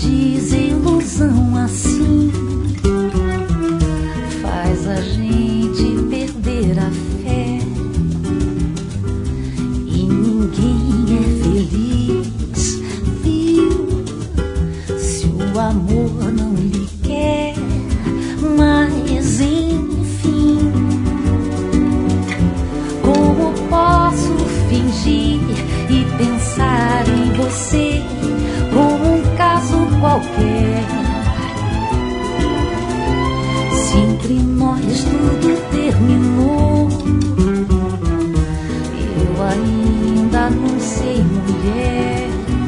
desilusão assim faz a gente perder a fé e ninguém é feliz, viu? Se o amor não lhe quer, mas enfim, como posso fingir e pensar em você como um caso qualquer, se entre nós tudo terminou? Eu ainda não sei, mulher,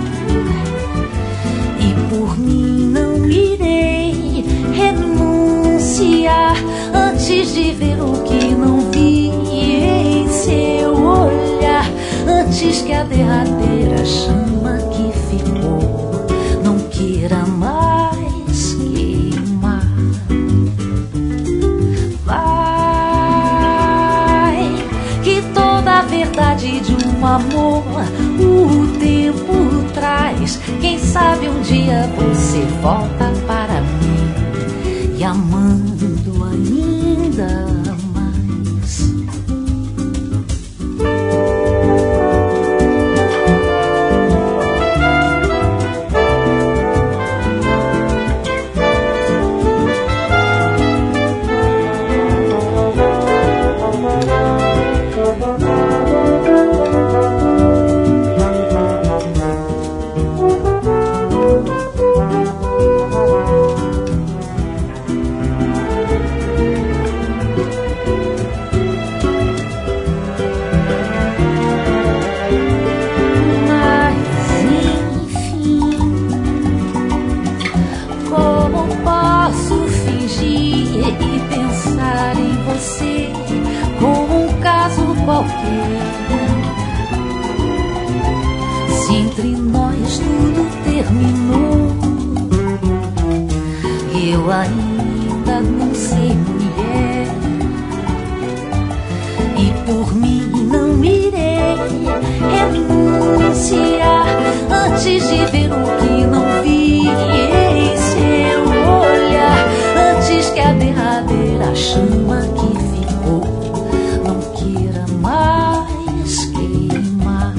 e por mim não irei renunciar antes de ver o que não vi em seu olhar, antes que a derradeira chama que ficou não queira mais queimar. Vai, que toda a verdade de um amor o tempo traz. Quem sabe um dia você volta para mim e amando ainda mais. Se entre nós tudo terminou, eu ainda não sei, mulher, e por mim não irei renunciar antes de ver o que não vi em seu olhar, antes que a derradeira chama que ficou não queira mais queimar.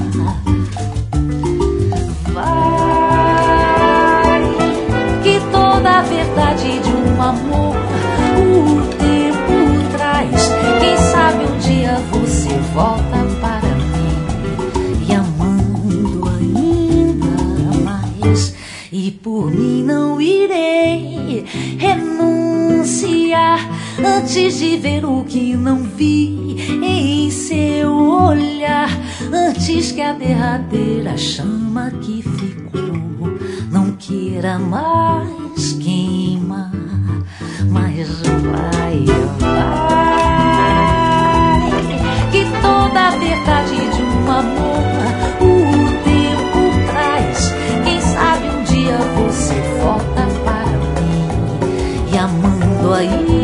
Vai, que toda a verdade de um amor o tempo traz. Quem sabe um dia você volta para mim e amando ainda mais, e por mim não irei renunciar antes de ver o que não vi em seu olhar, antes que a derradeira chama que ficou não queira mais queimar. Mas vai, que toda a verdade de um amor o tempo traz. Quem sabe um dia você volta para mim e amando aí